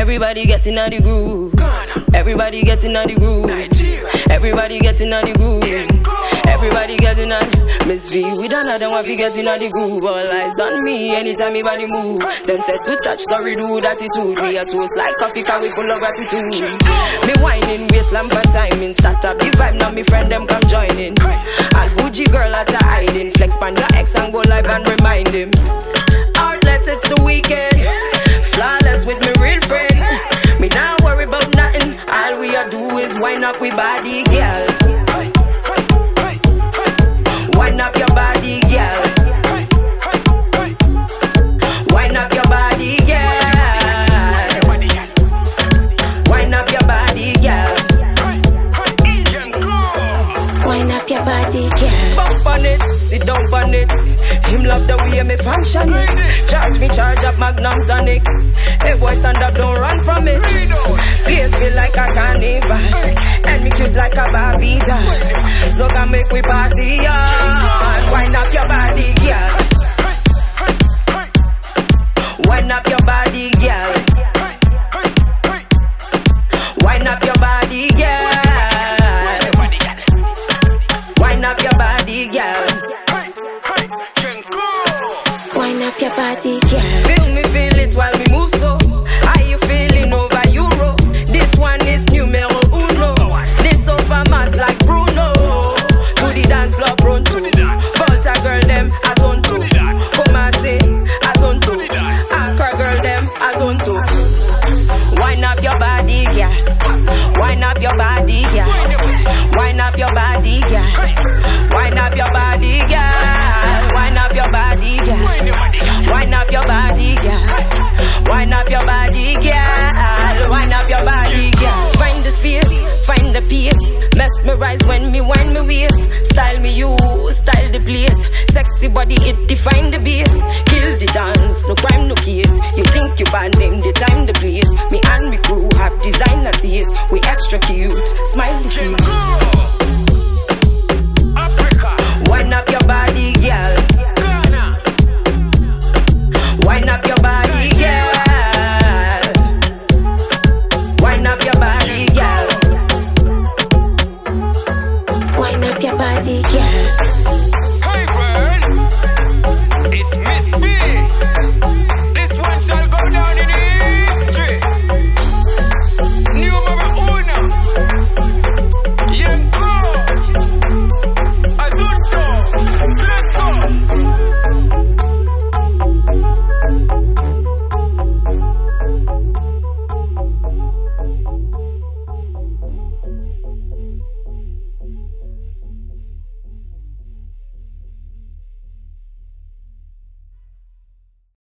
Everybody getting on the groove. Everybody getting on the groove. Everybody getting on the groove. Everybody getting on. Miss V, we don't know them want to getting on the groove. All eyes on me anytime my body move. Tempted to touch, sorry rude attitude. Me a toast like coffee, cause we full of gratitude. Me whining waistline for timing. Start up the vibe, now me friend them come joining. I'll bougie girl at a hiding. Flex pan your ex and go live and remind him. Heartless, it's the weekend. Flawless with me real friend. Me not worry about nothing. All we a do is wind up with body, girl. Wind up your body, girl. Wind up your body, girl. Wind up your body, girl. Wind up your body, girl. Bump on it, sit down on it. Him love the way me function it. Charge me, charge up Magnum tonic. Hey boy, stand up, don't run from it. Place feel like a carnival, and me cute like a Barbie doll. So can make we party on. Wind up your body, girl. Wind up your body, girl. Wind up your body, girl. Wind up your body, girl. Wind up your body, girl. Feel me, feel it while we move so. Are you feeling over Euro? This one is numero uno. This over mass like Bruno. To the dance floor pronto. Volta girl them as on to. Come and say as on to. Anchor girl them as on to. Wind up your body, girl. Wind up your body, girl. Wind up your body, girl. Wind up your body, girl. Wind up your body, girl. Wind up your body, girl. Wind up your body, girl. Wind up your body, girl. Find the space, find the pace. Mesmerize when me wind me waist. Style me you, style the place. Sexy body, it define the base. Kill the dance, no crime, no case. You think you bad, name the time, the place. Me and me crew have designer taste. We extra cute, smiley face.